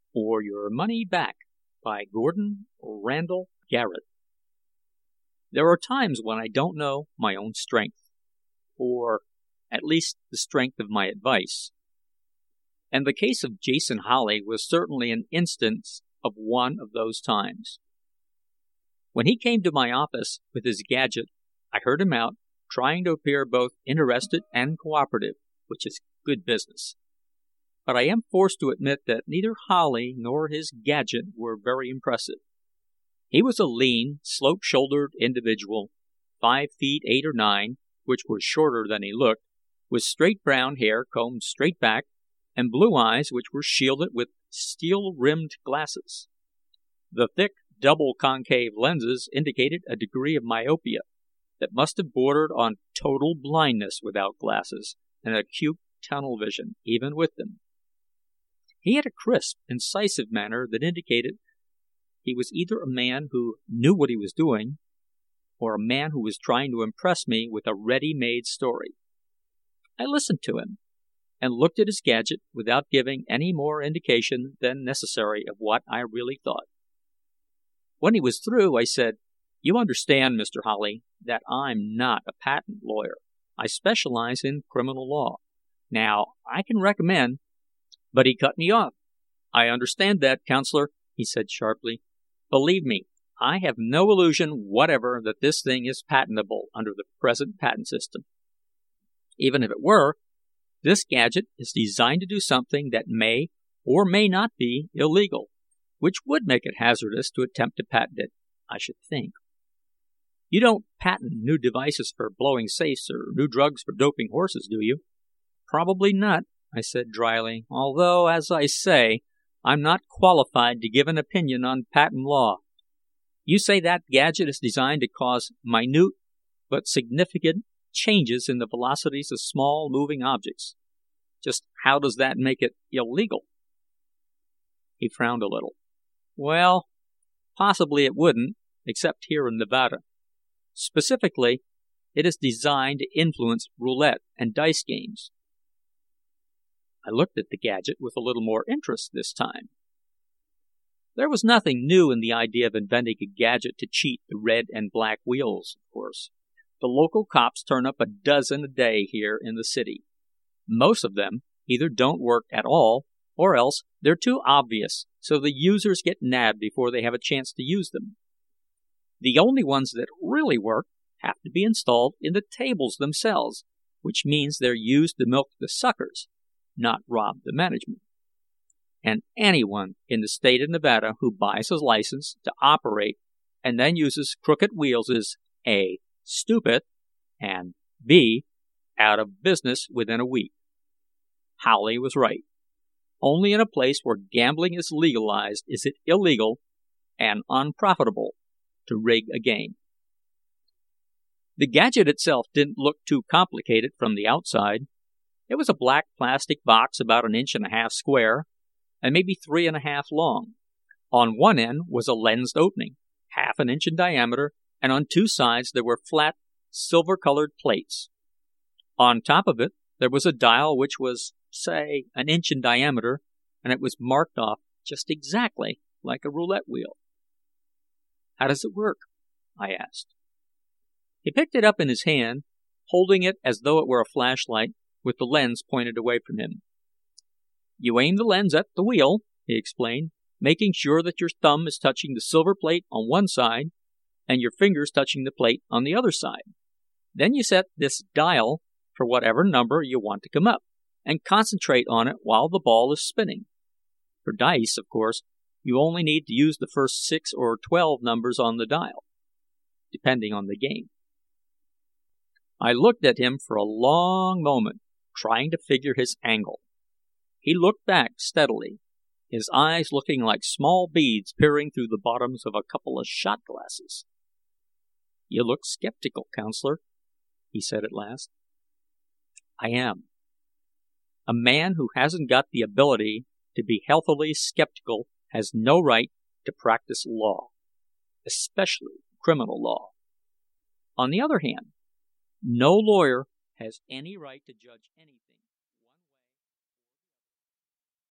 or your money back by Gordon Randall Garrett. There are times when I don't know my own strength, or at least the strength of my advice. And the case of Jason Howley was certainly an instance of one of those times. When he came to my office with his gadget, I heard him out, trying to appear both interested and cooperative, which is good business. But I am forced to admit that neither Howley nor his gadget were very impressive. He was a lean, slope-shouldered individual, 5 feet 8 or 9, which was shorter than he looked, with straight brown hair combed straight back, and blue eyes which were shielded with steel-rimmed glasses. The thick, double concave lenses indicated a degree of myopia that must have bordered on total blindness without glasses, and acute tunnel vision, even with them. He had a crisp, incisive manner that indicated he was either a man who knew what he was doing, or a man who was trying to impress me with a ready-made story. I listened to him, and looked at his gadget without giving any more indication than necessary of what I really thought. When he was through, I said, "You understand, Mr. Howley, that I'm not a patent lawyer. I specialize in criminal law. Now, I can recommend—" But he cut me off. "I understand that, counselor," he said sharply. "Believe me, I have no illusion whatever that this thing is patentable under the present patent system. Even if it were, this gadget is designed to do something that may or may not be illegal, which would make it hazardous to attempt to patent it, I should think. You don't patent new devices for blowing safes or new drugs for doping horses, do you?" "Probably not," I said dryly, "although, as I say, I'm not qualified to give an opinion on patent law. You say that gadget is designed to cause minute but significant changes in the velocities of small moving objects. Just how does that make it illegal?" He frowned a little. "Well, possibly it wouldn't, except here in Nevada. Specifically, it is designed to influence roulette and dice games." I looked at the gadget with a little more interest this time. There was nothing new in the idea of inventing a gadget to cheat the red and black wheels, of course. The local cops turn up a dozen a day here in the city. Most of them either don't work at all, or else they're too obvious, so the users get nabbed before they have a chance to use them. The only ones that really work have to be installed in the tables themselves, which means they're used to milk the suckers, not rob the management. And anyone in the state of Nevada who buys a license to operate and then uses crooked wheels is A, stupid, and B, out of business within a week. Howley was right. Only in a place where gambling is legalized is it illegal and unprofitable to rig a game. The gadget itself didn't look too complicated from the outside. It was a black plastic box about 1.5 inches square and maybe 3.5 long. On one end was a lensed opening, 1/2 inch in diameter, and on two sides there were flat, silver-colored plates. On top of it, there was a dial which was, say, 1 inch in diameter, and it was marked off just exactly like a roulette wheel. "How does it work?" I asked. He picked it up in his hand, holding it as though it were a flashlight, with the lens pointed away from him. "You aim the lens at the wheel," he explained, "making sure that your thumb is touching the silver plate on one side and your fingers touching the plate on the other side. Then you set this dial for whatever number you want to come up, and concentrate on it while the ball is spinning. For dice, of course, you only need to use the first 6 or 12 numbers on the dial, depending on the game." I looked at him for a long moment, trying to figure his angle. He looked back steadily, his eyes looking like small beads peering through the bottoms of a couple of shot glasses. "You look skeptical, counselor," he said at last. "I am. A man who hasn't got the ability to be healthily skeptical has no right to practice law, especially criminal law. On the other hand, no lawyer has any right to judge anything."